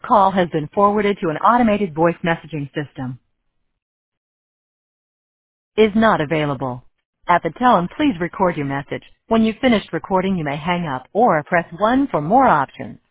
call has been forwarded to an automated voice messaging system. Is not available. At the tone, please record your message. When you've finished recording, you may hang up or press 1 for more options.